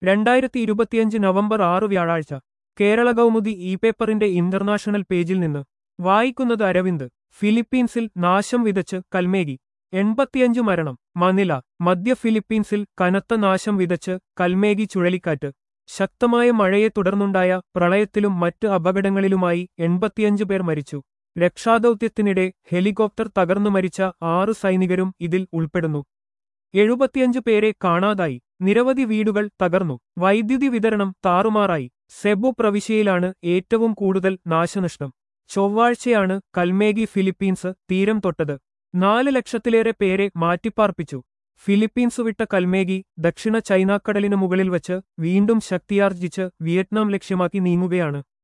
2025 November 6 വ്യാഴാഴ്ച Kerala Kaumudi e പേപ്പറിന്റെ international പേജിൽ നിന്ന് വായിക്കുന്നത് അരവിന്ദ്. ഫിലിപ്പീൻസിൽ നാശം വിതച്ച് കൽമേഗി. 85 മരണം. മനില. മധ്യ ഫിലിപ്പീൻസിൽ കനത്ത നാശം വിതച്ച് കൽമേഗി ചുഴലിക്കാറ്റ്. ശക്തമായ മഴയെ തുടർന്നുണ്ടായ പ്രളയത്തിലും മറ്റ് അപകടങ്ങളിലുമായി 85 പേർ മരിച്ചു. രക്ഷാദൗത്യത്തിനിടെ ഹെലികോപ്റ്റർ തകർന്നു മരിച്ച 6 സൈനികരും ഇതിൽ ഉൾപ്പെടുന്നു. 75 പേരെ കാണാതായി. നിരവധി വീടുകൾ തകർന്നു. വൈദ്യുതി വിതരണം താറുമാറായി. സെബു പ്രവിശ്യയിലാണ് ഏറ്റവും കൂടുതൽ നാശനഷ്ടം. ചൊവ്വാഴ്ചയാണ് കൽമേഗി ഫിലിപ്പീൻസ് തീരം തൊട്ടത്. 4 ലക്ഷത്തിലേറെ പേരെ മാറ്റിപ്പാർപ്പിച്ചു. ഫിലിപ്പീൻസ് വിട്ട കൽമേഗി ദക്ഷിണ ചൈനാക്കടലിനു മുകളിൽ വച്ച് വീണ്ടും ശക്തിയാർജിച്ച് വിയറ്റ്നാം ലക്ഷ്യമാക്കി നീങ്ങുകയാണ്.